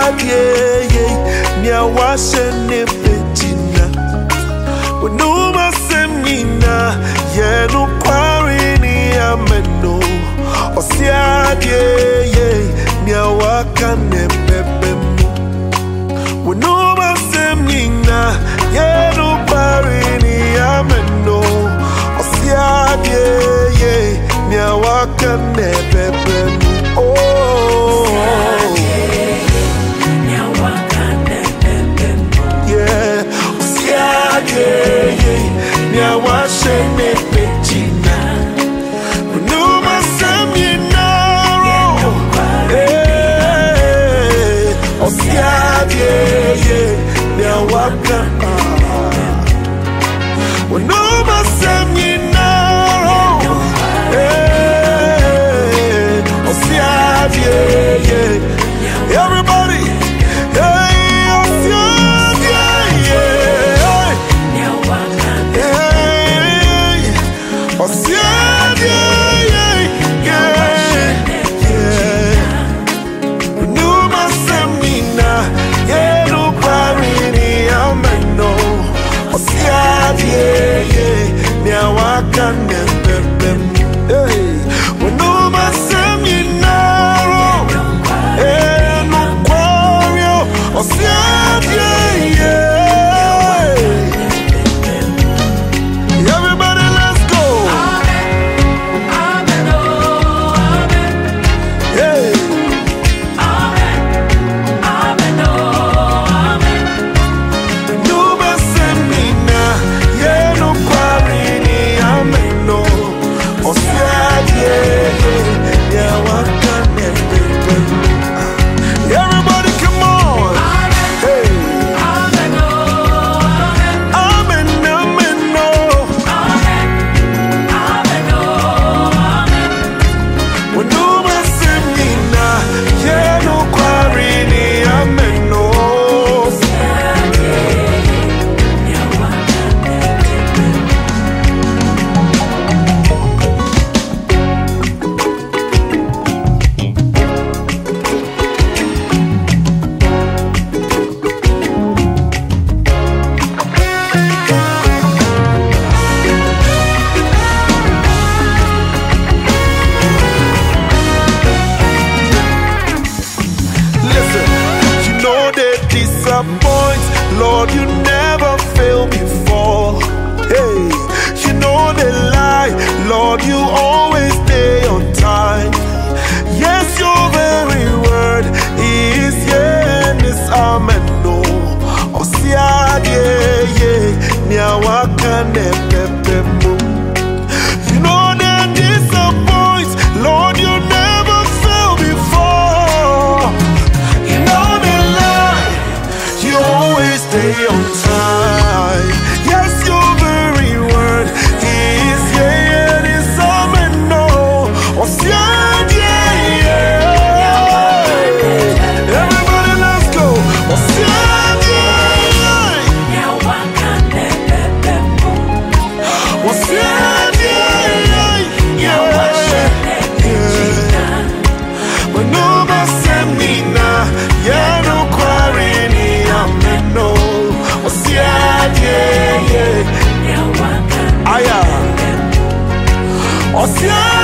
yeah, nya washene petina. Wenuma semina, yeah, no quarini ameno. Yeah, nya wakane pepemu. Wenuma semina, yeah, no quarini ameno. Yeah, nya wakane pepemu. Oh. Everybody, Lord, you never failed before. Hey, you know the lie. Lord, you always stay on time. Yes, your very word is yeah, this amen. No, Osia, yeah, Nyawakane pepemo. You know that disappoints. Lord, you never failed before. You know the lie. You always stay on time. Yes, your very word is yeah, this amen. No, Osia, yeah. Everybody, let's go. Osia, yeah.